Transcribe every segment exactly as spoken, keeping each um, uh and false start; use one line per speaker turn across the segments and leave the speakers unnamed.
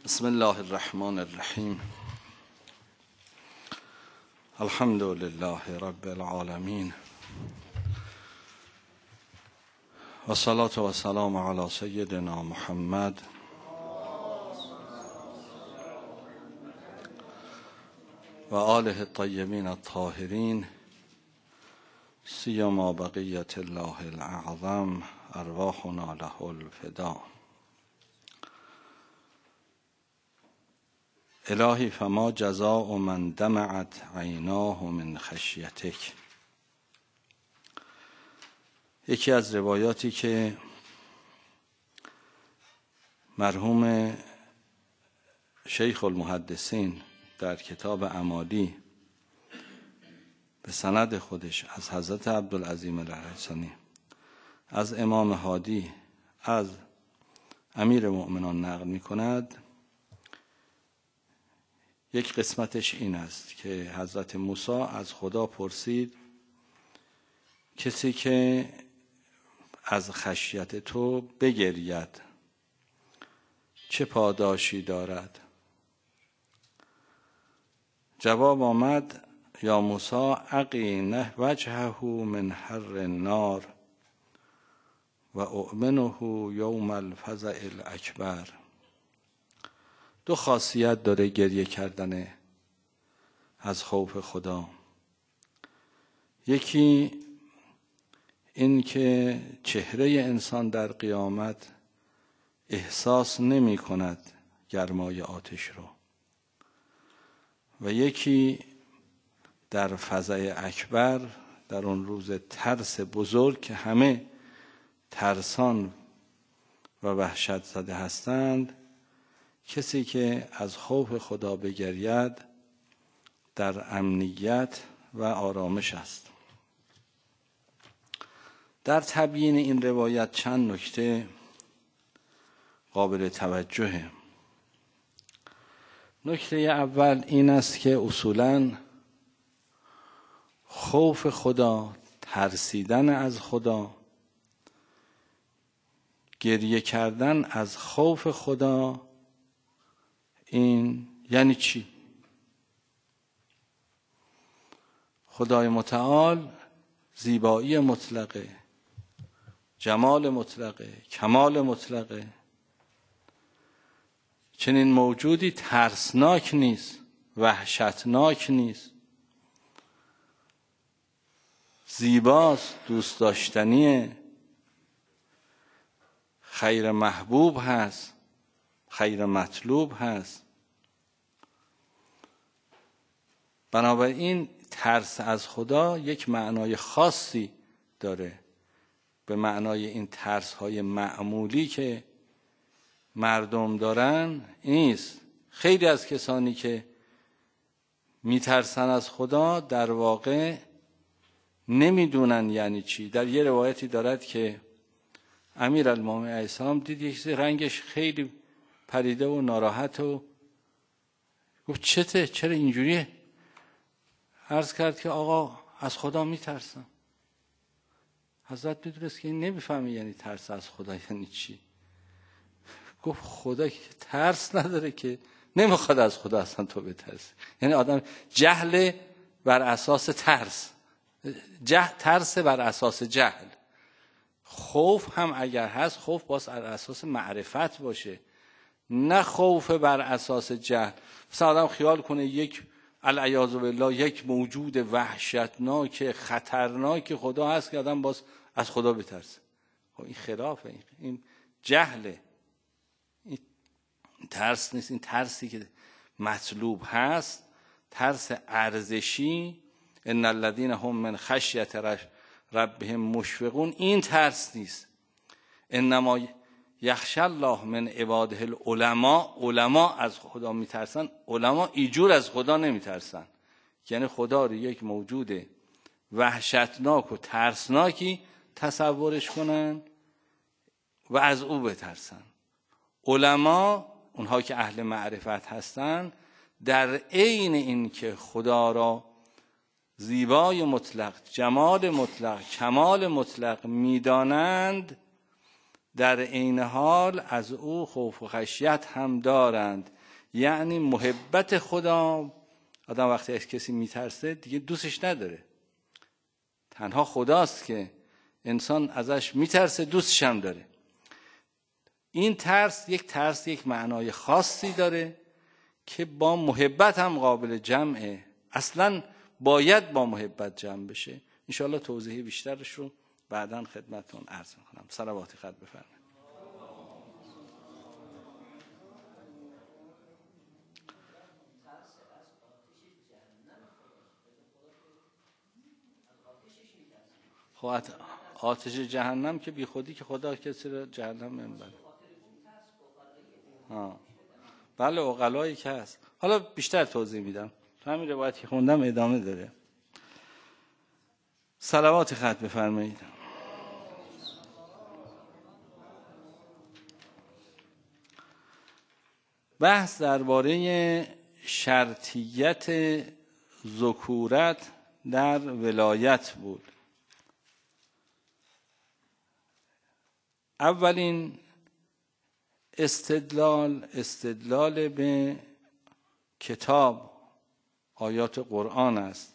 بسم الله الرحمن الرحیم. الحمد لله رب العالمین و صلاة و سلام علی سیدنا محمد و آله الطیبین الطاهرین سیما بقیت الله الاعظم ارواحنا له الفدا. الهی فما جزاء من دمعت عیناه من خشیتک. یکی از روایاتی که مرحوم شیخ المحدثین در کتاب اعمالی به سند خودش از حضرت عبدالعظیم الحسنی از امام هادی از امیر مؤمنان نقل می کند. یک قسمتش این است که حضرت موسی از خدا پرسید کسی که از خشیت تو بگرید چه پاداشی دارد؟ جواب آمد یا موسی اقینه وجهه من حر النار و اؤمنه یوم الفزع الاکبر. دو خاصیت داره گریه کردن از خوف خدا. یکی این که چهره انسان در قیامت احساس نمی کند گرمای آتش رو، و یکی در فزع اکبر، در اون روز ترس بزرگ که همه ترسان و وحشت زده هستند، کسی که از خوف خدا بگرید در امنیت و آرامش است. در تبیین این روایت چند نکته قابل توجهه. نکته اول این است که اصولاً خوف خدا، ترسیدن از خدا، گریه کردن از خوف خدا، این یعنی چی؟ خدای متعال زیبایی مطلقه، جمال مطلقه، کمال مطلقه. چنین موجودی ترسناک نیست، وحشتناک نیست، زیباست، دوست داشتنیه، خیر محبوب هست، خیر مطلوب هست. بنابراین ترس از خدا یک معنای خاصی داره، به معنای این ترس های معمولی که مردم دارن نیست. خیلی از کسانی که میترسن از خدا در واقع نمیدونن یعنی چی. در یه روایتی دارد که امیر المومنین علیه السلام دید یک رنگش خیلی پریده و ناراحت و گفت چته؟ چرا اینجوریه؟ عرض کرد که آقا از خدا میترسم. حضرت میدونست که این نمیفهمه یعنی ترس از خدا یعنی چی. گفت خدا که ترس نداره که، نمیخواد از خدا اصلا تو بترسی. یعنی آدم جهل بر اساس ترس، جهل ترس بر اساس جهل. خوف هم اگر هست، خوف باز بر اساس معرفت باشه، نه خوف بر اساس جهل. مثلا آدم خیال کنه یک العیاذ بالله یک موجود وحشتناک خطرناک خدا هست که آدم باز از خدا بترسه. خب این خلافه، این جهله، این ترس نیست. این ترسی که مطلوب هست ترس ارزشی، ان الذين هم من خشیت ربهم مشفقون، این ترس نیست. انما یخشی الله من عباده العلماء. علما از خدا میترسن، علما ایجور از خدا نمیترسن. یعنی خدا رو یک موجود وحشتناک و ترسناکی تصورش کنن و از او بترسن. علما، اونها که اهل معرفت هستن، در عین این که خدا را زیبای مطلق، جمال مطلق، کمال مطلق میدانند، در عین حال از او خوف و خشیت هم دارند. یعنی محبت خدا. آدم وقتی از کسی میترسه دیگه دوستش نداره، تنها خداست که انسان ازش میترسه، دوستش هم داره. این ترس یک ترس یک معنای خاصی داره که با محبت هم قابل جمعه، اصلا باید با محبت جمع بشه. انشاءالله توضیح بیشترش رو بعداً خدمتتون عرض میکنم. صلوات خط بفرمایید. خب آتش جهنم که بی خودی که خدا کسی رو جهنم نمیبره. ها بله، عقلایی که هست. حالا بیشتر توضیح میدم، تو همین روایتی که خوندم ادامه داره. صلوات خط بفرمایید. بحث درباره شرطیت ذکورت در ولایت بود. اولین استدلال استدلال به کتاب آیات قرآن است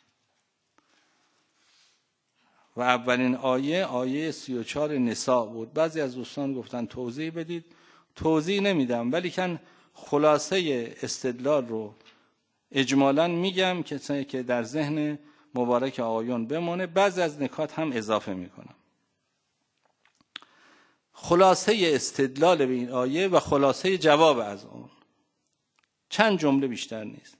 و اولین آیه آیه سی و چهار نساء بود. بعضی از دوستان گفتن توضیح بدید، توضیح نمیدم، ولی کن خلاصه استدلال رو اجمالاً میگم که در ذهن مبارک آقایون بمونه، بعضی از نکات هم اضافه میکنم. خلاصه استدلال به این آیه و خلاصه جواب از اون، چند جمله بیشتر نیست.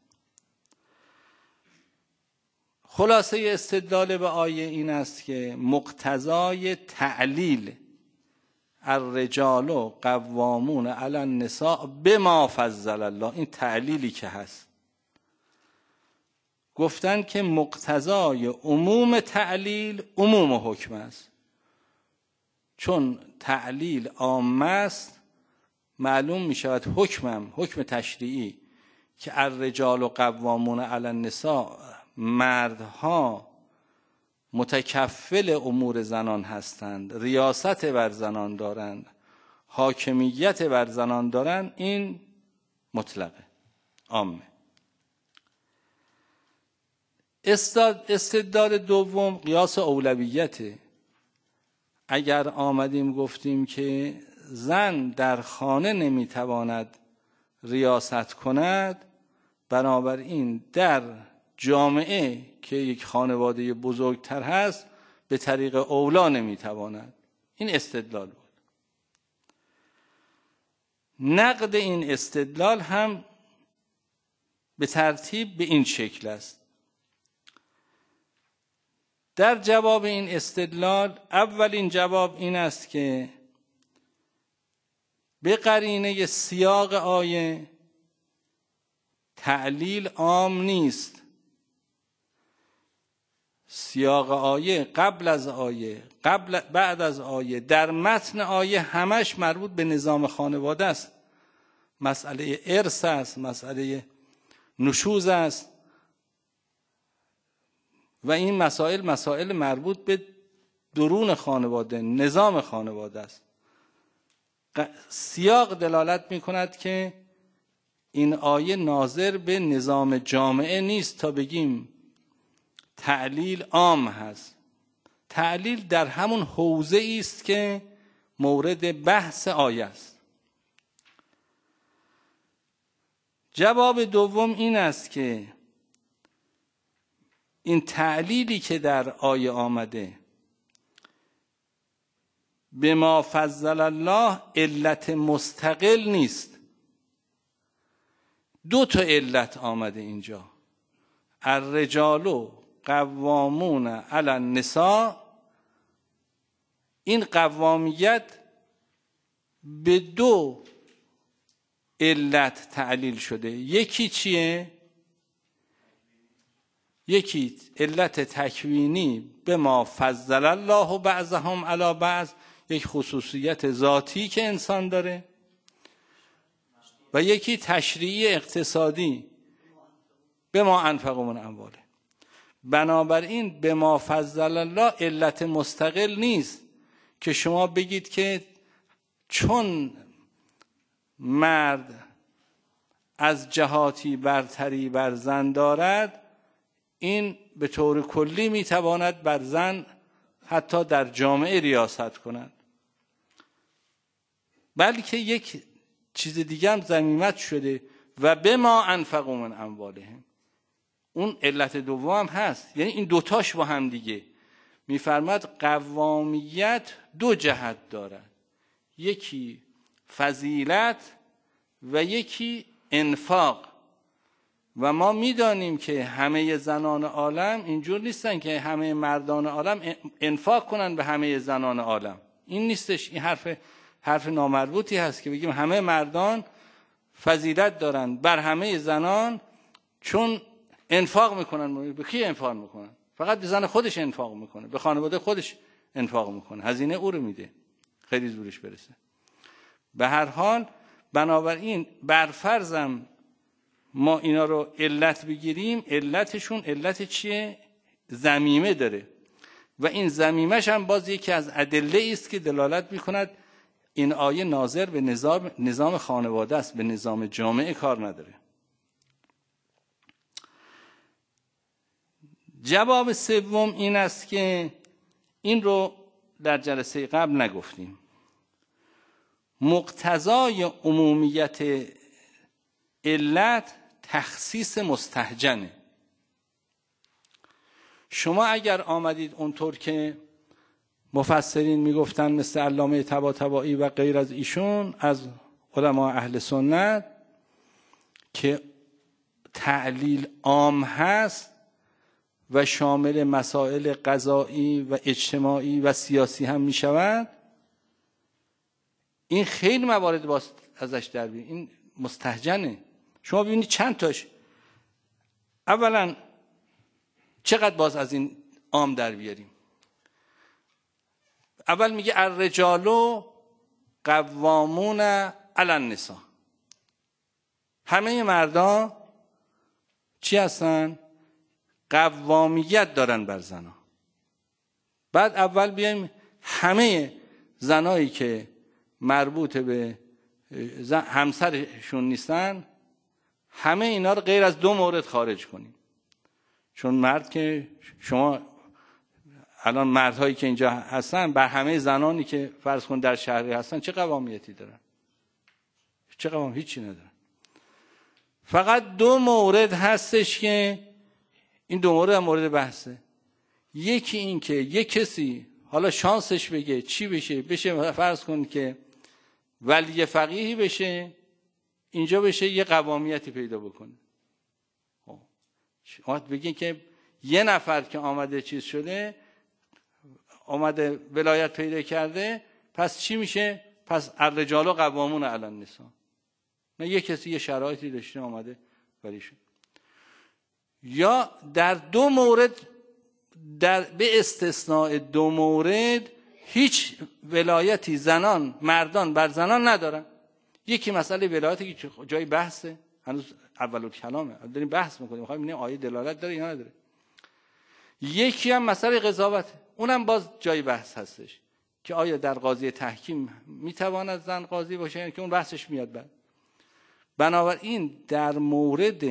خلاصه استدلال به آیه این است که مقتضای تعلیل الرجال قوامون علی النساء بما فضل الله، این تعلیلی که هست، گفتن که مقتضای عموم تعلیل عموم حکم است. چون تعلیل عام است، معلوم می شود حکمم حکم تشریعی که الرجال قوامون علی النساء، مردها متکفل امور زنان هستند، ریاست بر زنان دارند، حاکمیت بر زنان دارند، این مطلقه عامه. استدلال دوم قیاس اولویته. اگر آمدیم گفتیم که زن در خانه نمیتواند ریاست کند، بنابراین در جامعه که یک خانواده بزرگتر هست به طریق اولا نمیتواند. این استدلال بود. نقد این استدلال هم به ترتیب به این شکل است. در جواب این استدلال، اولین جواب این است که به قرینه سیاق آیه تعلیل عام نیست. سیاق آیه، قبل از آیه، قبل بعد از آیه، در متن آیه همش مربوط به نظام خانواده است. مسئله ارث است، مسئله نشوز است و این مسائل مسائل مربوط به درون خانواده، نظام خانواده است. سیاق دلالت می کند که این آیه ناظر به نظام جامعه نیست تا بگیم تعلیل عام هست. تعلیل در همون حوزه است که مورد بحث آیه است. جواب دوم این است که این تعلیلی که در آیه آمده به ما فضل الله علت مستقل نیست. دو تا علت آمده اینجا. الرجال قوامون علی النساء، این قوامیت به دو علت تعلیل شده. یکی چیه؟ یکی علت تکوینی به ما فضل الله بعضهم علی بعض، یک خصوصیت ذاتی که انسان داره، و یکی تشریعی اقتصادی به ما انفقوا من امواله. بنابراین به ما فضل الله علت مستقل نیست که شما بگید که چون مرد از جهاتی برتری بر زن دارد، این به طور کلی میتواند بر زن حتی در جامعه ریاست کند. بلکه یک چیز دیگه هم ضمیمت شده و به ما انفقوا من اموالهم، اون علت دوم هست. یعنی این دوتاش با هم دیگه میفرماد قوامیت دو جهت دارد، یکی فضیلت و یکی انفاق. و ما میدانیم که همه زنان عالم اینجور نیستن که همه مردان عالم انفاق کنن به همه زنان عالم. این نیستش. این حرف حرف نامربوطی هست که بگیم همه مردان فضیلت دارن بر همه زنان چون انفاق میکنن. به کی انفاق میکنن؟ فقط به زن خودش انفاق میکنه، به خانواده خودش انفاق میکنه، هزینه او رو میده خیلی زورش برسه. به هر حال بنابراین برفرضم ما اینا رو علت بگیریم، علتشون علت چیه؟ ضمیمه داره و این ضمیمش هم باز یکی از ادله است که دلالت میکند این آیه ناظر به نظام نظام خانواده است، به نظام جامعه کار نداره. جواب سوم این است که این رو در جلسه قبل نگفتیم. مقتضای عمومیت علت تخصیص مستهجنه. شما اگر آمدید اونطور که مفسرین میگفتن مثل علامه طباطبایی و غیر از ایشون از علما اهل سنت که تعلیل عام هست و شامل مسائل قضایی و اجتماعی و سیاسی هم می شود، این خیلی موارد باز ازش در بیاریم. این مستهجنه. شما ببینید چند تاش. اولا چقدر باز از این عام در بیاریم. اول میگه الرجال قوامون علی النساء، همه مردان چی هستن؟ قوامیت دارن بر زنها. بعد اول بیایم همه زنایی که مربوط به همسرشون نیستن همه اینا رو غیر از دو مورد خارج کنیم. چون مرد که شما الان مردهایی که اینجا هستن بر همه زنانی که فرض کن در شهری هستن چه قوامیتی دارن؟ چه قوام؟ هیچی ندارن. فقط دو مورد هستش که این دو مورد هم مورد بحثه. یکی این که یک کسی حالا شانسش بگه چی بشه، بشه فرض کن که ولی فقیهی بشه، اینجا بشه یه قوامیتی پیدا بکنه. شما بگین که یه نفر که آمده چیز شده، آمده ولایت پیدا کرده، پس چی میشه؟ پس الرجال قوامون علی النساء. نه یه کسی یه شرایطی داشته آمده ولی شد. یا در دو مورد، در به استثناء دو مورد هیچ ولایتی زنان مردان بر زنان ندارن. یکی مسئله ولایتی که جای بحثه، هنوز اول کلامه، داریم بحث میکنیم، میخوایم ببینیم آیه دلالت داره یا نداره. یکی هم مسئله قضاوت، اونم باز جای بحث هستش که آیا در قاضی تحکیم میتواند زن قاضی باشه، یعنی که اون بحثش میاد بعد. بنابراین در مورد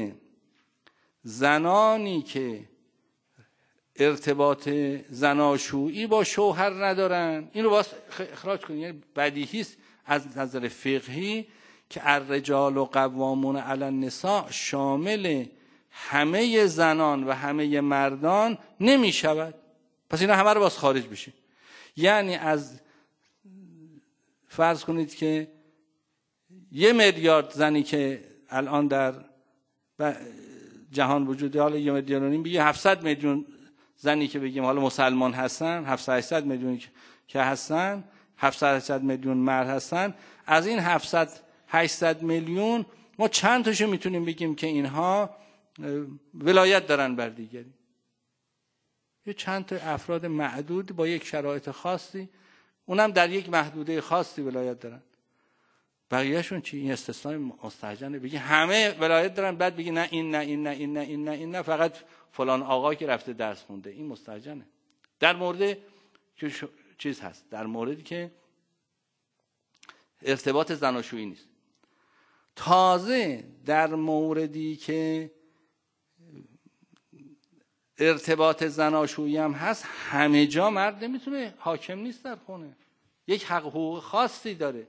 زنانی که ارتباط زناشویی با شوهر ندارن، این رو باید اخراج کنیم. یعنی بدیهی است از نظر فقهی که الرجال و قوامون علی النساء شامل همه زنان و همه مردان نمی شود. پس اینا همه رو باز خارج بشه. یعنی از فرض کنید که یه میلیارد زنی که الان در جهان وجود داره، حالا یه میلیارد و نیم، بگیم هفتصد میلیون زنی که بگیم حالا مسلمان هستن، هفتصد هشتصد میلیون که هستن، هفتصد هشتصد میلیون مرد هستن، از این هفتصد هشتصد میلیون ما چند تاشو میتونیم بگیم که اینها ولایت دارن بر دیگری؟ یه چند تا افراد معدود با یک شرایط خاصی، اونم در یک محدوده خاصی ولایت دارن. بقیه‌شون چی؟ این استثناء مستهجنه. بگی همه ولایت دارن، بعد بگی نه این نه این نه این نه این نه این نه فقط فلان آقا که رفته درس خونده، این مستهجنه. در مورد چیز هست، در موردی که ارتباط زناشویی نیست. تازه در موردی که ارتباط زناشویی هم هست، همه جا مرد نمیتونه، حاکم نیست در خونه، یک حق حقوق خاصی داره.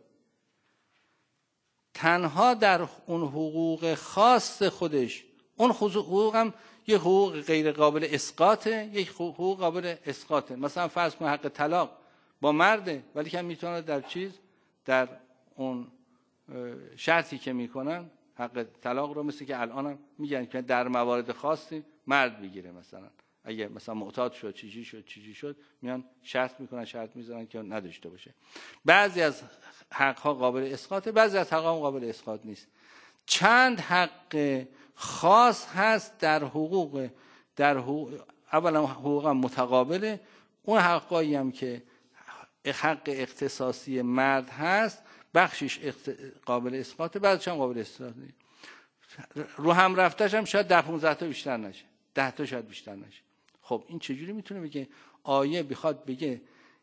تنها در اون حقوق خاص خودش، اون حقوق هم یک حقوق غیر قابل اسقاطه، یک حقوق قابل اسقاطه. مثلا فرض کن حق طلاق با مرده، ولی که میتونه در چیز، در اون شرطی که میکنن حق طلاق رو مثل که الان هم میگن که در موارد خاصی مرد بگیره. مثلا اگه مثلا معتاد شد، چیزی شد چیزی شد میان شرط میکنن، شرط میذارن که نداشته باشه. بعضی از حقها قابل اسقاطه، بعضی از حقها قابل اسقاط نیست. چند حق خاص هست در حقوق، در حقوق اولا حقوق متقابله، اون حقایی هم که حق اختصاصی مرد هست بخشش قابل اسقاطه، بعضیش هم قابل اسقاط نیست. رو هم رفتش هم شاید ده پونزده تا بیشتر نشه، ده تا شاید بیشتر نشه. خب این چجوری میتونه بگه آیه بخواد بگه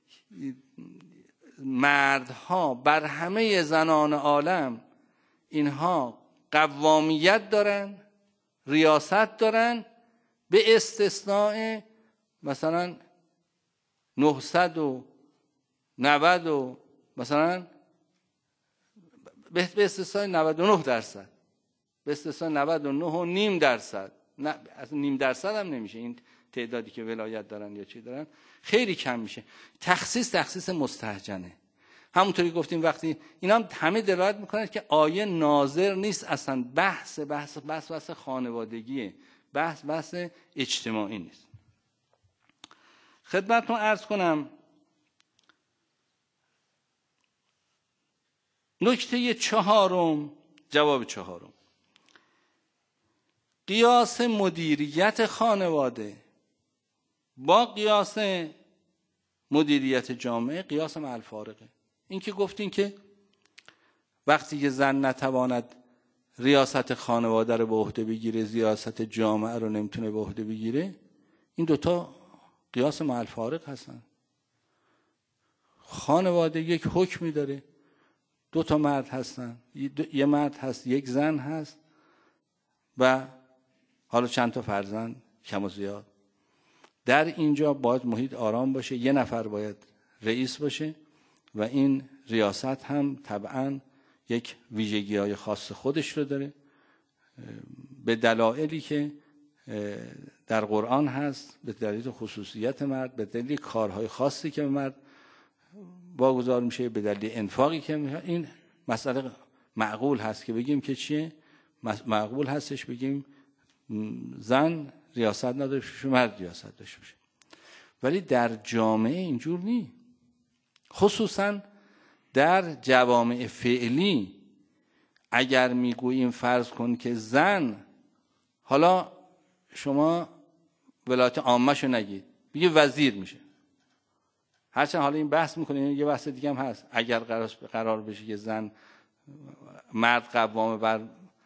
مردها بر همه زنان عالم اینها قوامیت دارن، ریاست دارن، به استثناء مثلا نهصد و نود و مثلا به استثناء نود و نه درصد، به استثناء نود و نه و نیم درصد، نه اصلا نیم درصد هم نمیشه این تعدادی که ولایت دارن یا چی دارن، خیلی کم میشه. تخصیص تخصیص مستهجنه. همونطوری گفتیم وقتی اینا هم همه دلالت میکنن که آیه ناظر نیست اصلا، بحث بحث بحث بحث خانوادگیه، بحث بحث اجتماعی نیست. خدمتتون عرض کنم نکته چهارم، جواب چهارم، قیاس مدیریت خانواده با قیاس مدیریت جامعه قیاس مع الفارقه. این که گفتین که وقتی که زن نتواند ریاست خانواده رو به عهده بگیره، ریاست جامعه رو نمیتونه به عهده بگیره، این دوتا قیاس مع الفارق هستن. خانواده یک حکمی داره، دو تا مرد هستن، یه مرد هست یک زن هست و حالا چند تا فرزند کم و زیاد. در اینجا باید محیط آرام باشه، یه نفر باید رئیس باشه و این ریاست هم طبعا یک ویژگی‌های خاص خودش رو داره به دلایلی که در قرآن هست، به دلیل خصوصیت مرد، به دلیل کارهای خاصی که مرد واگذار میشه، به دلیل انفاقی که میشه. این مسئله معقول هست که بگیم که چیه؟ معقول هستش بگیم زن ریاست نداشته، مرد ریاست داشته باشه. ولی در جامعه اینجور نی، خصوصا در جوامع فعلی. اگر میگوییم فرض کن که زن، حالا شما ولایت عامه‌شو نگید، بگید وزیر میشه، هرچند حالا این بحث میکنیم، یه بحث دیگه هم هست، اگر قرار قرار بشه که زن مرد قوام بر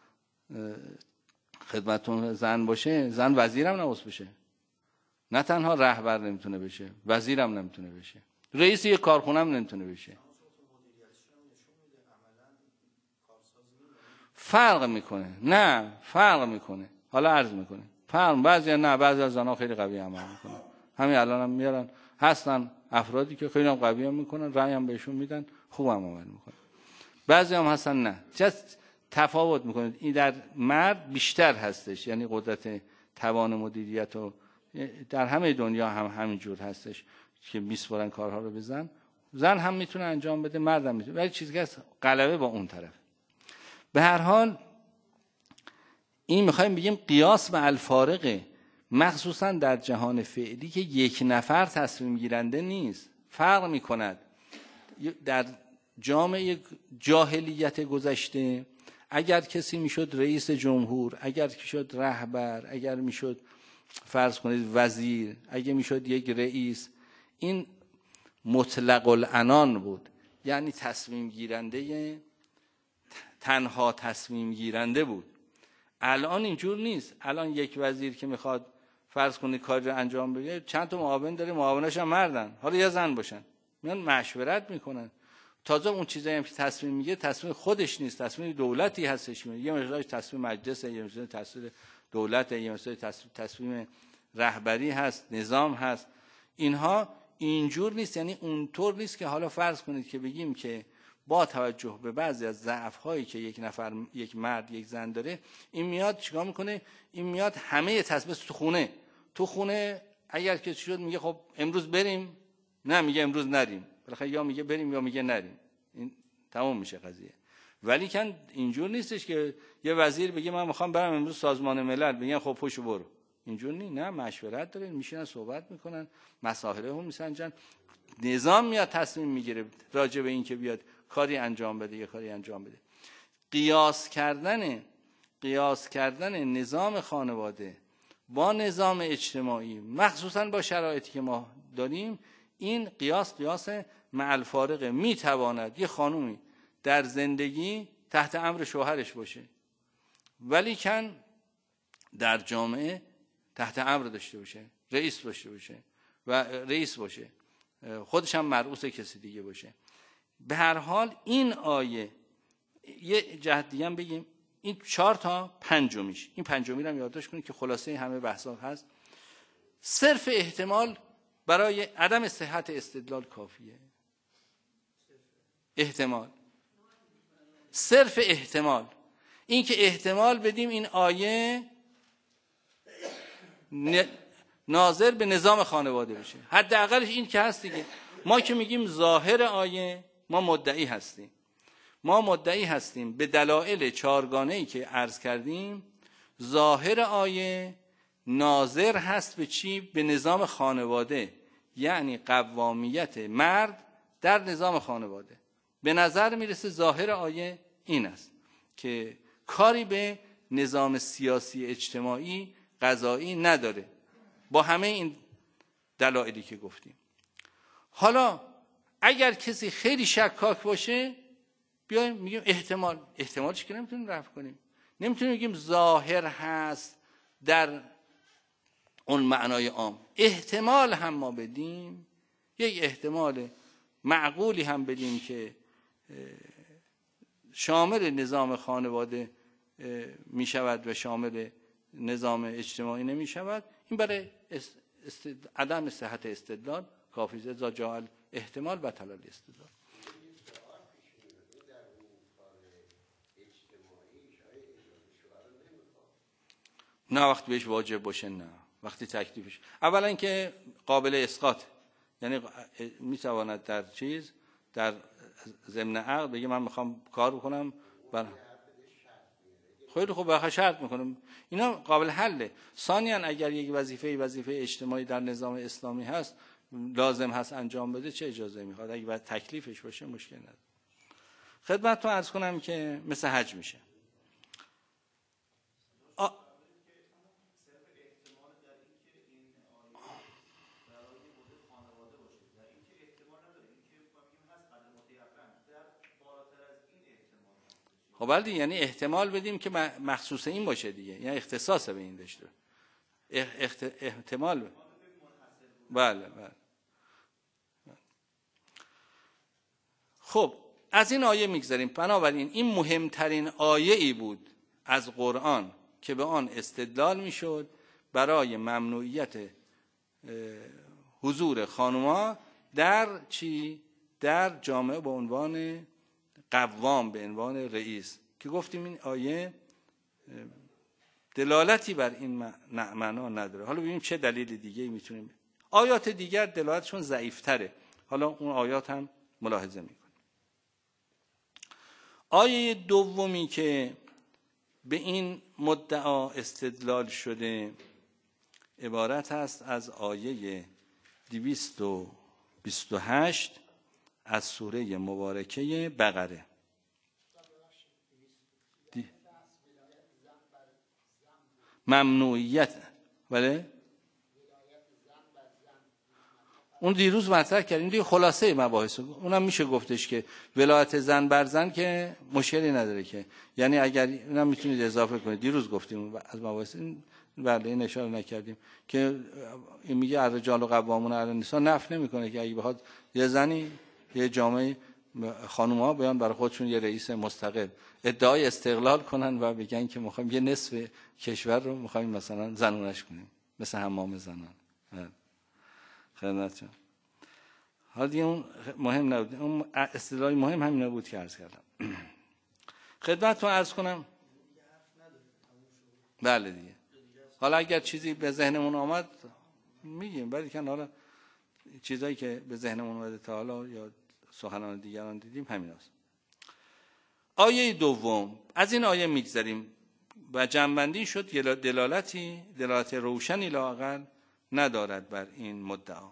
خدمتون زن باشه، زن وزیرم نباید بشه، نه تنها رهبر نمیتونه بشه، وزیرم نمیتونه بشه، رئیس یک کارخونه هم نمیتونه بشه. فرق میکنه، نه فرق میکنه، حالا عرض میکنه فرق. بعضی نه، بعضی از زنها خیلی قوی عمل میکنن، همین الان هم میارن هستن افرادی که خیلی هم قوی هم میکنن، رأی هم بهشون میدن، خوب هم عمل میکنن. بعضی هم هستن نه، جست تفاوت میکنه. این در مرد بیشتر هستش، یعنی قدرت توان مدیریت و در همه دنیا هم همین جور هستش که میسپارن کارها رو بزن، زن هم میتونه انجام بده، مرد هم میتونه، ولی چیزی هست غلبه با اون طرف. به هر حال این میخوایم بگیم قیاس مع الفارقه، مخصوصا در جهان فعلی که یک نفر تصمیم گیرنده نیست، فرق میکند. در جامعه جاهلیت گذشته اگر کسی میشد رئیس جمهور، اگر میشد رهبر، اگر میشد فرض کنید وزیر، اگر میشد یک رئیس، این مطلق العنان بود، یعنی تصمیم گیرنده، تنها تصمیم گیرنده بود. الان اینجور نیست. الان یک وزیر که میخواد فرض کنید کاری رو انجام بده، چند تا معاون داره، معاوناش هم مردن، حالا یا زن باشن، میان مشورت میکنن. تازه اون چیزایی هم که تصمیم میگه تصمیم خودش نیست، تصمیم دولتی هستش. یه مقدارش تصمیم مجلسه، یه مقدارش تصمیم دولته، یه مقدارش تصمیم رهبری هست، نظام هست. اینها اینجور نیست، یعنی اونطور نیست که حالا فرض کنید که بگیم که با توجه به بعضی از ضعف‌هایی که یک نفر، یک مرد، یک زن داره، این میاد چیکار میکنه؟ این میاد همه تصمیم تو خونه تو خونه اگر که شد میگه خب امروز بریم، نه میگه امروز نریم، بالاخره یا میگه بریم یا میگه نریم، این تمام میشه قضیه. ولی کن اینجور نیستش که یه وزیر بگه من میخوام برم امروز سازمان ملل، بگن خب پشو برو. اینجور نیست، نه، مشورت دارن، میشینن صحبت میکنن، مسائل هم میسنجن، نظام میاد تصمیم میگیره راجع به این که بیاد کاری انجام بده یا کاری انجام بده. قیاس کردن قیاس کردن نظام خانواده با نظام اجتماعی، مخصوصا با شرایطی که ما داریم، این قیاس قیاس مع الفارقه. میتواند یه خانومی در زندگی تحت امر شوهرش باشه، ولی کن در جامعه تحت امر داشته باشه، رئیس باشه باشه و رئیس باشه، خودش هم مرئوس کسی دیگه باشه. به هر حال این آیه، یه جهت دیگه هم بگیم، این چهار تا پنجمیش، این پنجمی رو هم یادداشت کنید که خلاصه همه بحثا هست. صرف احتمال برای عدم صحت استدلال کافیه. احتمال، صرف احتمال، این که احتمال بدیم این آیه ناظر به نظام خانواده بشه، حداقلش این که هست دیگه. ما که میگیم ظاهر آیه، ما مدعی هستیم ما مدعی هستیم به دلایل چهارگانه‌ای که عرض کردیم. ظاهر آیه ناظر هست به چی؟ به نظام خانواده، یعنی قوامیت مرد در نظام خانواده. به نظر میرسه ظاهر آیه این است که کاری به نظام سیاسی اجتماعی قضایی نداره، با همه این دلایلی که گفتیم. حالا اگر کسی خیلی شکاک باشه، بیایم میگیم احتمال. احتمالش که نمیتونیم رفع کنیم، نمیتونیم بگیم ظاهر هست در اون معنای عام. احتمال هم ما بدیم، یک احتمال معقولی هم بدیم که شامل نظام خانواده می شود و شامل نظام اجتماعی نمی شود، این برای استد... عدم صحت استدلال کافی است. اذا جاء احتمال بطل الاستدلال. نه وقتی بهش واجب باشه، نه وقتی تکلیفش، اولا که قابل اسقاط، یعنی میتواند در چیز در ضمن عقد بگه من میخوام کار بکنم بر خیلی خوب بخواه شرط میکنم، اینا قابل حله. ثانیاً اگر یک وظیفه وظیفه اجتماعی در نظام اسلامی هست، لازم هست انجام بده، چه اجازه میخواد؟ اگه باید تکلیفش باشه مشکل نداره. خدمتتون عرض کنم که مثل حج میشه. آ... خب بله، یعنی احتمال بدیم که مخصوص این باشه دیگه، یعنی اختصاص به این داشته. اخت... احتمال ب... بله بله. خب از این آیه میگذاریم. بنابراین این مهمترین آیه ای بود از قرآن که به آن استدلال میشد برای ممنوعیت حضور خانوما در چی؟ در جامعه به عنوان قوام، به عنوان رئیس، که گفتیم این آیه دلالتی بر این معنا نداره. حالا ببینیم چه دلیل دیگه میتونیم. آیات دیگر دلالتشون ضعیف‌تره، حالا اون آیات هم ملاحظه میکنیم. آیه دومی که به این مدعا استدلال شده عبارت است از آیه دویست و بیست و هشت از سوره مبارکه بقره. ممنوعیت، بله اون دیروز مطرح کردیم دیگه، خلاصه مباحث اونم میشه گفتش که ولایت زن بر زن که مشکلی نداره که، یعنی اگر اونم میتونید اضافه کنید. دیروز گفتیم از مباحث این، بله این اشاره نکردیم که میگه الرجال قوامون علی النساء، نفی نمیکنه که اگه بخواد یه زنی یه جامعه خانوما بیان برای خودشون یه رئیس مستقل ادعای استقلال کنن و بگن که میخوایم یه نصف کشور رو میخوایم مثلا زنونش کنیم، مثل حمام زنان. خدمتتون. حالا دیگه اون مهم نبود، اون اصطلاح مهم همین نبود که عرض کردم. خدمتتون عرض کنم بله دیگه. حالا اگر چیزی به ذهنمون آمد میگیم، ولی که حالا چیزایی که به ذهنمون اومده تا حالا یا سخنان دیگران دیدیم همین هست. آیه دوم، از این آیه میگذریم و جنبندی شد دلالتی دلالت روشنی لااقل ندارد بر این مدعا.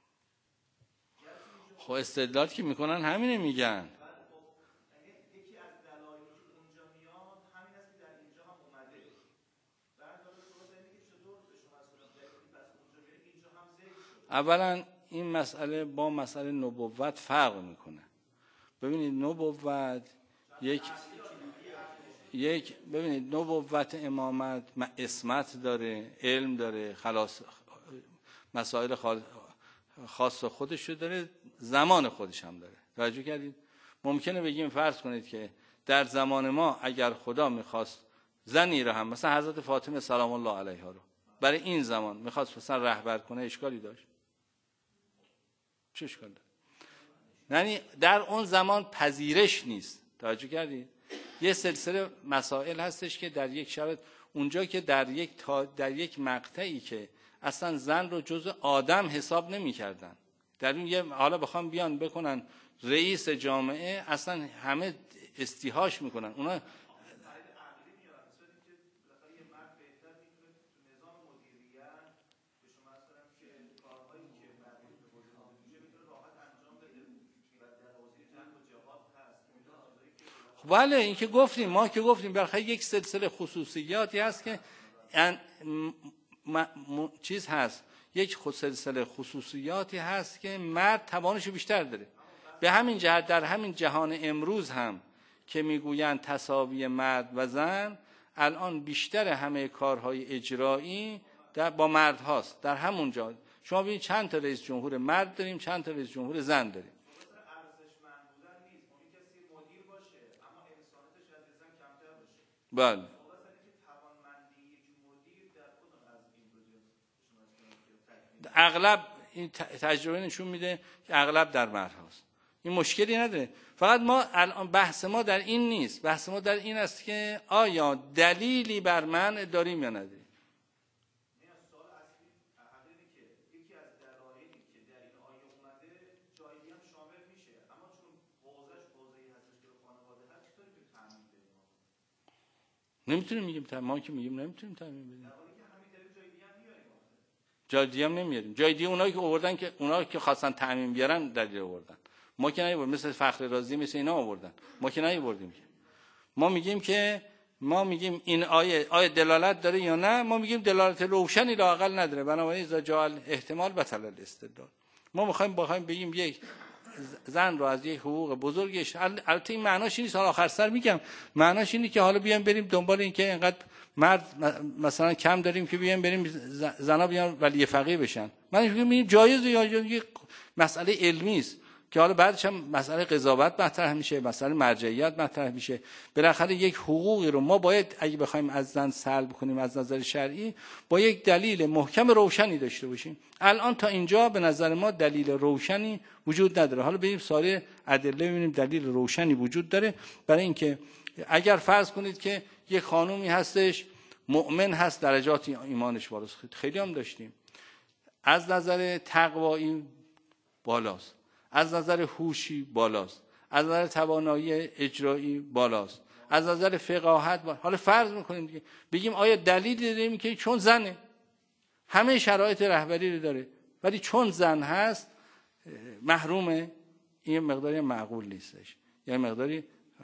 خب استدلال که میکنن همینه میگن. اولا این مسئله با مسئله نبوت فرق میکنه. ببینید نبوت یک یک ببینید نبوت امامت اسمت داره، علم داره، خلاص مسائل خاص خودش داره، زمان خودش هم داره. توجه کردید؟ ممکنه بگیم فرض کنید که در زمان ما اگر خدا میخواست زنی رو هم مثلا حضرت فاطمه سلام الله علیها رو برای این زمان میخواست مثلا رهبر کنه، اشکالی داشت؟ چه اشکال داره؟ یعنی در اون زمان پذیرش نیست. توجه کردید؟ یه سلسله مسائل هستش که در یک شرایط اونجا که در یک تا در یک مقطعی که اصلا زن رو جزء آدم حساب نمی‌کردن، در اون یه حالا بخوام بیان بکنن رئیس جامعه، اصلا همه استیهاش میکنن اونا. بله این که گفتیم، ما که گفتیم بالاخره یک سلسله خصوصیاتی هست که م... م... چیز هست، یک سلسله خصوصیاتی هست که مرد توانش بیشتر داره. به همین جهت در همین جهان امروز هم که میگویند تساوی مرد و زن، الان بیشتر همه کارهای اجرایی در با مرد هاست. در همون جا شما ببینید چند تا رئیس جمهور مرد داریم، چند تا رئیس جمهور زن داریم. بله اغلب این تجربه نشون میده که اغلب در مرد هاست. این مشکلی نداره. فقط ما الان بحث ما در این نیست، بحث ما در این است که آیا دلیلی بر منع داریم یا نداریم. نمیتونیم میگیم ما که میگیم نمیتونیم تعمیم بدیم. جای دیگه هم نمیاریم. جای دیگه اونایی که آوردن که اونایی که خواستن تعمیم بیارن دلیل آوردن. ما که نیاوردیم، مثل فخر رازی مثل اینا آوردن. ما که نیاوردیم. ما میگیم که ما میگیم این آیه آیه دلالت داره یا نه، ما میگیم دلالت روشنی لااقل نداره. بنابراین اذا جاء احتمال بطل الاستدلال. ما میخوایم بخوایم بگیم یک زن رو از یک حقوق بزرگش، البته این معناش نیست، حالا آخر سر میگم معناش اینه که حالا بیام بریم دنبال این که اینقدر مرد مثلا کم داریم که بیام بریم زنا بیان ولی فقیه بشن. من میگم این جایزه یا یک مسئله علمی است که حالا بعدش هم مسئله قضاوت مطرح میشه، مسئله مرجعیت مطرح میشه. بالاخره یک حقوقی رو ما باید اگه بخوایم از زن سلب کنیم از نظر شرعی با یک دلیل محکم روشنی داشته باشیم. الان تا اینجا به نظر ما دلیل روشنی وجود نداره. حالا بریم سایر ادله ببینیم دلیل روشنی وجود داره برای اینکه اگر فرض کنید که یک خانومی هستش مؤمن هست، درجات ایمانش بالاست، خیلی هم داشتیم، از نظر تقوایی بالاست، از نظر هوشی بالاست، از نظر توانایی اجرایی بالاست، از نظر فقاهت بالاست. حالا فرض میکنیم دیگه بگیم آیا دلیلی داریم که چون زنه همه شرایط رهبری رو داره ولی چون زن هست محرومه؟ این مقداری معقول نیستش. یه مقداری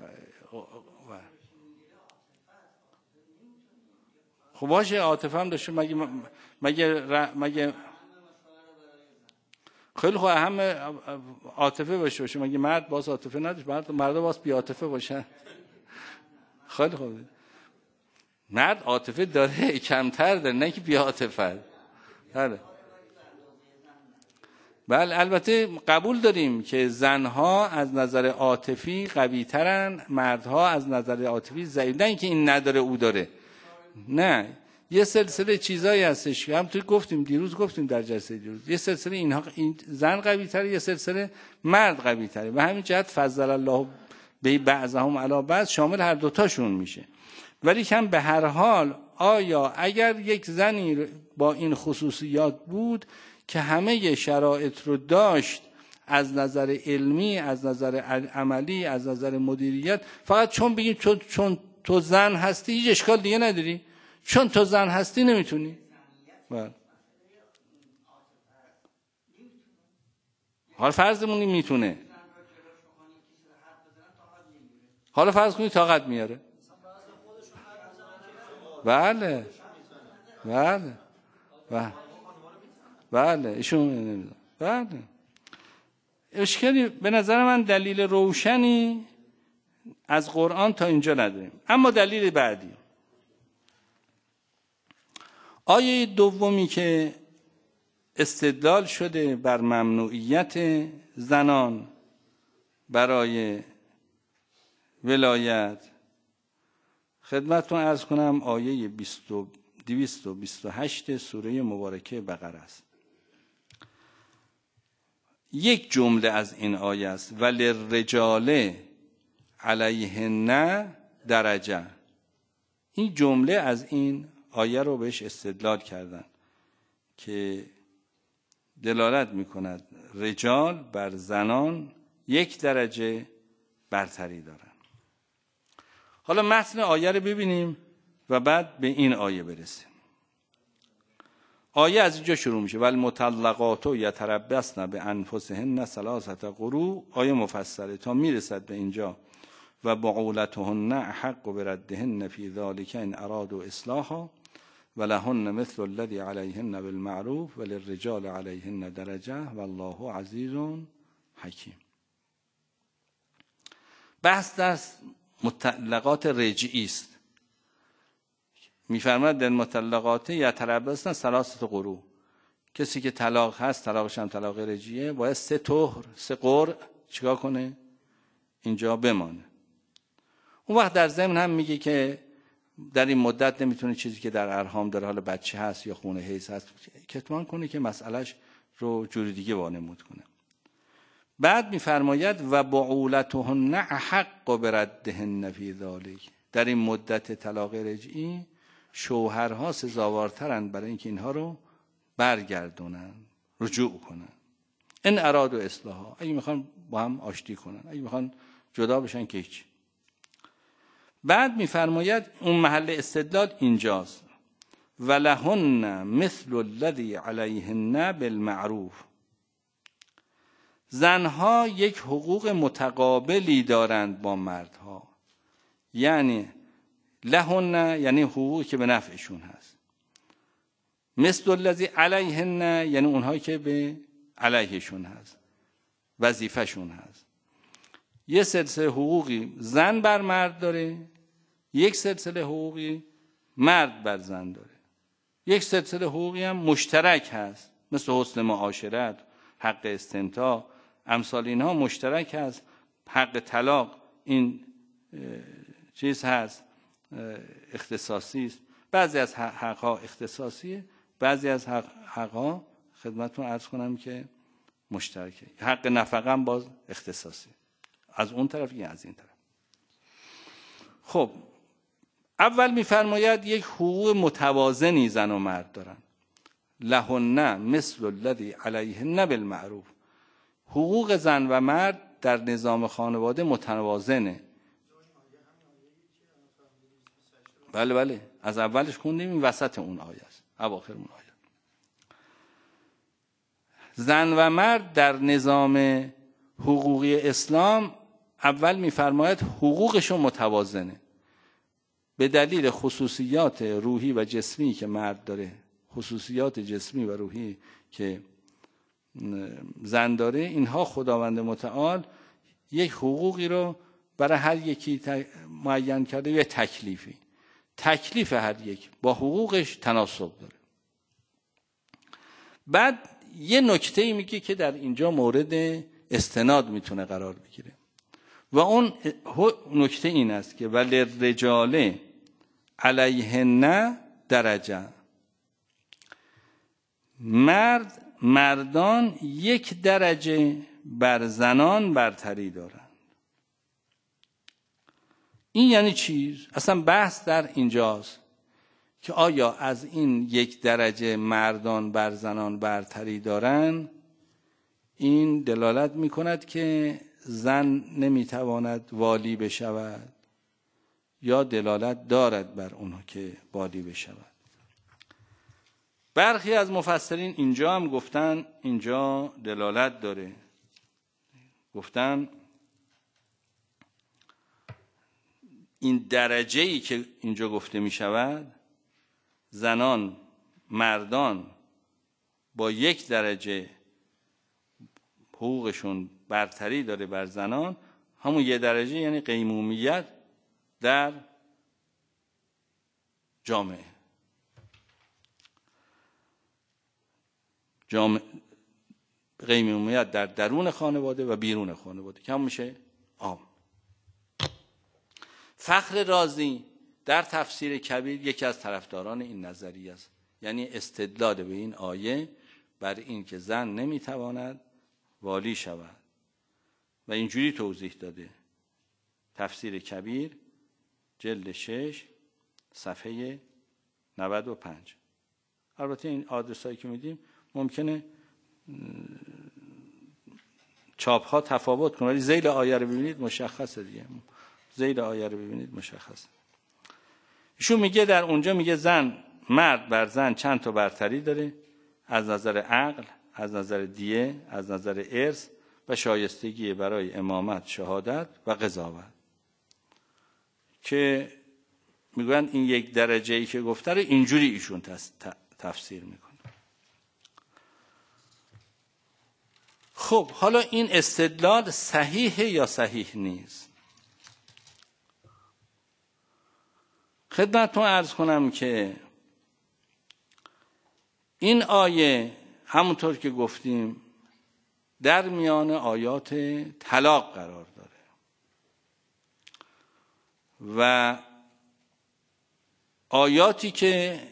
خب باشه عاطفه هم داشته مگه مگه مگه خیلی خوب همه عاطفه باشه باشه مگه مرد باز عاطفه نداشت؟ مرد مرد باز بی عاطفه باشه. خیلی خوب مرد عاطفه داره کمتر داره نه که بی عاطفه. بله بله البته قبول داریم که زنها از نظر عاطفی قوی ترن، مردها از نظر عاطفی ضعیف. نه اینکه این نداره او داره، نه، یه سلسله چیزایی هستش که هم توی گفتیم دیروز گفتیم در جلسه دیروز، یه سلسله اینها این زن قوی تره، یه سلسله مرد قوی تره و همین جهت فضل الله به بعضهم علی بعض شامل هر دوتاشون میشه. ولی کم به هر حال آیا اگر یک زنی با این خصوصیات بود که همه شرایط رو داشت از نظر علمی، از نظر عملی، از نظر مدیریت، فقط چون بگیم چون, چون تو زن هستی هیچ اشکال دیگه نداری، چون تو زن هستی نمیتونی. بله. حالا فرضمون میتونه، حالا فرض کنید طاقت میاره. بله بله بله بله ایشون نمیدونم. بله اشکالی به نظر من دلیل روشنی از قرآن تا اینجا نداریم. اما دلیل بعدی، آیه دومی که استدلال شده بر ممنوعیت زنان برای ولایت، خدمتتون عرض کنم آیه دویست و بیست و هشت سوره مبارکه بقره است. یک جمله از این آیه است وللرجال علیهن درجه. این جمله از این آیه رو بهش استدلال کردن که دلالت میکند رجال بر زنان یک درجه برتری دارن. حالا متن آیه رو ببینیم و بعد به این آیه برسیم. آیه از اینجا شروع میشه والمطلقات یتربصن بانفسهن ثلاثه قروء، آیه مفصله تا میرسد به اینجا و بعولتهن احق بردهن فی ذلک ان ارادوا اصلاحا ولهن مثل الذی علیهن بالمعروف وللرجال علیهن درجه والله عزیز حکیم. بحث در مطلقات رجعی است. میفرماید در مطلقات یتربصن ثلاثه قروء، کسی که طلاق هست طلاقش هم طلاق رجعیه باید سه طهر سه قرء چیکار کنه؟ اینجا بمانه. اون وقت در ضمن هم میگه که در این مدت نمیتونه چیزی که در ارحام داره، حالا بچه هست یا خون حیض هست، کتمان کنه که مسئلهش رو جوری دیگه وانمود کنه. بعد میفرماید و بعولتهن احق بردهن فی ذلک، در این مدت طلاق رجعی شوهرها سزاوارترند برای اینکه اینها رو برگردونن، رجوع کنن. ان ارادوا اصلاحا، اگه میخوان با هم آشتی کنن، اگه میخوان جدا بشن که هیچ. بعد میفرماید اون محل استدلال اینجاست ولهن مثل الذی علیهن بالمعروف، زنها یک حقوق متقابلی دارند با مردها، یعنی لهن یعنی حقوقی که به نفعشون هست، مثل الذی علیهن یعنی اونهایی که به علیهشون هست، وظیفهشون هست. یه سلسله حقوقی زن بر مرد داره، یک سلسله حقوقی مرد بر زن داره، یک سلسله حقوقی هم مشترک هست مثل حسن معاشرت، حق استمتاع، امثال اینها مشترک هست. حق طلاق این چیز هست اختصاصی است. بعضی از حقها اختصاصیه، بعضی از حقها خدمتتون عرض کنم که مشترکه. حق نفقه هم باز اختصاصی، از اون طرف یا از این طرف. خب اول میفرماید یک حقوق متوازنی زن و مرد دارن، لهن مثل الذی علیهن بالمعروف. حقوق زن و مرد در نظام خانواده متوازنه. بله بله از اولش خوندیم، این وسط اون آیه است، اواخر اون آیه. زن و مرد در نظام حقوقی اسلام اول میفرماید حقوقشون متوازنه به دلیل خصوصیات روحی و جسمی که مرد داره، خصوصیات جسمی و روحی که زن داره. اینها خداوند متعال یک حقوقی رو برای هر یکی معین کرده، یه تکلیفی، تکلیف هر یک با حقوقش تناسب داره. بعد یه نکته‌ای میگه که در اینجا مورد استناد میتونه قرار بگیره و اون نکته این است که وللرجال علیهن درجه، مرد مردان یک درجه بر زنان برتری دارند. این یعنی چیز؟ اصلا بحث در اینجاست که آیا از این یک درجه مردان بر زنان برتری دارند، این دلالت می کند که زن نمیتواند والی بشود یا دلالت دارد بر اونها که والی بشود. برخی از مفسرین اینجا هم گفتن اینجا دلالت داره، گفتن این درجه‌ای که اینجا گفته می شود، زنان مردان با یک درجه حقوقشون برتری داره بر زنان، همون یک درجه یعنی قیمومیت در جامعه. جامعه قیمومیت در درون خانواده و بیرون خانواده که هم میشه عام. فخر رازی در تفسیر کبیر یکی از طرفداران این نظریه است، یعنی استدلال به این آیه بر این که زن نمیتواند والی شود و اینجوری توضیح داده. تفسیر کبیر جلد شش صفحه نود و پنج. البته این آدرسایی که میدیم ممکنه چاپ ها تفاوت کنه، ولی ذیل آیه رو ببینید مشخصه دیگه. ذیل آیه رو ببینید مشخصه. ایشون میگه در اونجا میگه زن مرد بر زن چند تا برتری داره، از نظر عقل، از نظر دیه، از نظر ارث و شایستگی برای امامت، شهادت و قضاوت، که میگن این یک درجه‌ای که گفته رو اینجوری ایشون تفسیر میکنه. خب حالا این استدلال صحیحه یا صحیح نیست؟ خدمتتون عرض کنم که این آیه همونطور که گفتیم در میان آیات طلاق قرار داره و آیاتی که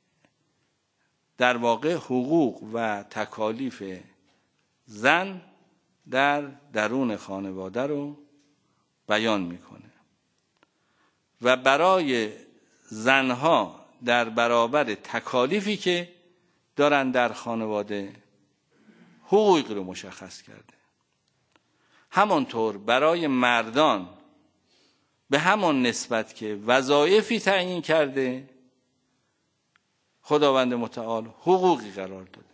در واقع حقوق و تکالیف زن در درون خانواده رو بیان میکنه و برای زنها در برابر تکالیفی که دارن در خانواده حقوق رو مشخص کرده. همانطور برای مردان به همان نسبت که وظایفی تعیین کرده، خداوند متعال حقوقی قرار داده.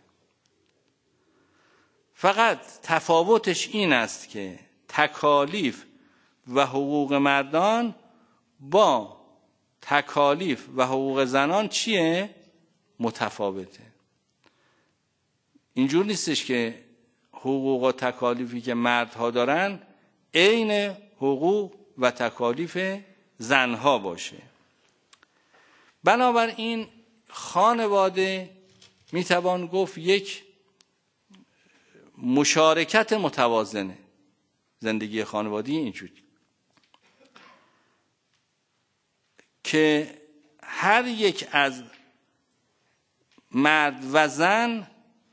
فقط تفاوتش این است که تکالیف و حقوق مردان با تکالیف و حقوق زنان چیه؟ متفاوته. اینجور نیستش که حقوق و تکالیفی که مردها دارن عین حقوق و تکالیف زنها باشه. بنابراین خانواده میتوان گفت یک مشارکت متوازنه. زندگی خانوادگی اینجوری که هر یک از مرد و زن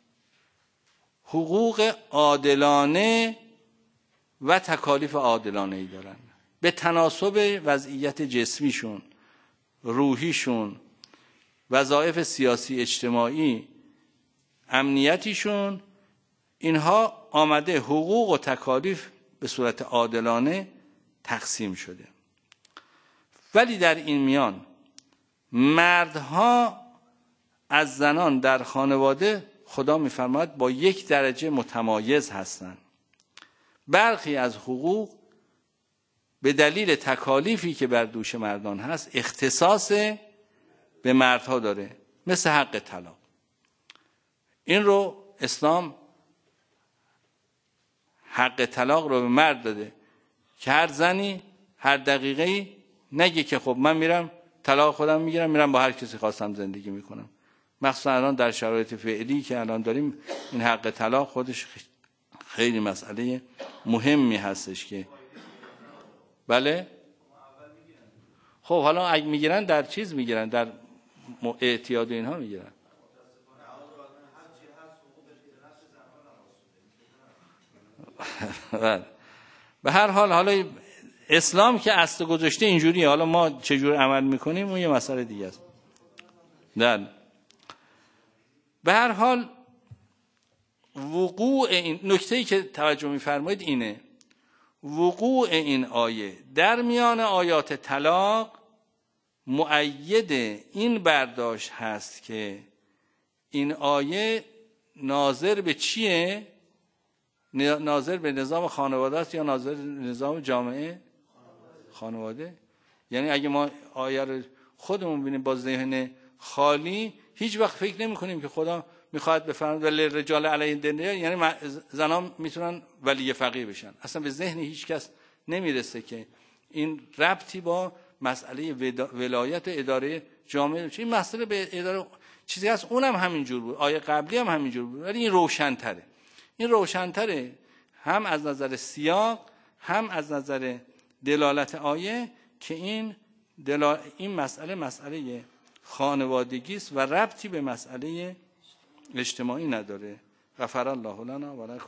حقوق عادلانه و تکالیف عادلانه ای دارن به تناسب وضعیت جسمیشون، روحیشون، وظایف سیاسی اجتماعی، امنیتیشون. اینها آمده حقوق و تکالیف به صورت عادلانه تقسیم شده. ولی در این میان مردها از زنان در خانواده خدا می‌فرماید با یک درجه متمایز هستند. برخی از حقوق به دلیل تکالیفی که بر دوش مردان هست اختصاص به مردها داره، مثل حق طلاق. این رو اسلام حق طلاق رو به مرد داده که هر زنی هر دقیقه‌ای نگه که خب من میرم طلاق خودم میگیرم میرم با هر کسی خواستم زندگی میکنم، مخصوصا الان در شرایط فعلی که الان داریم، این حق طلاق خودش خیلی مسئله مهمی هستش که بله. خب حالا اگه میگیرن در چیز میگیرن، در اعتیاد و اینها میگیرن. به هر حال حالا اسلام که اصل گذاشته اینجوریه، حالا ما چجور عمل میکنیم اون یه مسئله دیگه است. در به هر حال وقوع این نکته‌ای که توجه می‌فرمایید اینه، وقوع این آیه در میان آیات طلاق مؤید این برداشت هست که این آیه ناظر به چیه؟ ناظر به نظام خانواده است یا ناظر به نظام جامعه خانواده؟ یعنی اگه ما آیه رو خودمون ببینیم با ذهن خالی، هیچ وقت فکر نمی کنیم که خدا میخواد بفرماید ولی رجال علیه الدنیا، یعنی زنان میتونن ولی فقیه بشن. اصلا به ذهن هیچ کس نمیرسه که این ربطی با مسئله ولایت اداره جامعه چه. این مسئله به اداره چیزی هست، اونم همینجور بود، آیه قبلی هم همینجور بود، ولی این روشن‌تره. این روشن‌تره هم از نظر سیاق هم از نظر دلالت آیه که این دلال... این مسئله مسئله خانوادگی است و ربطی به مسئله اجتماعی نداره. غفر الله لنا و لکم.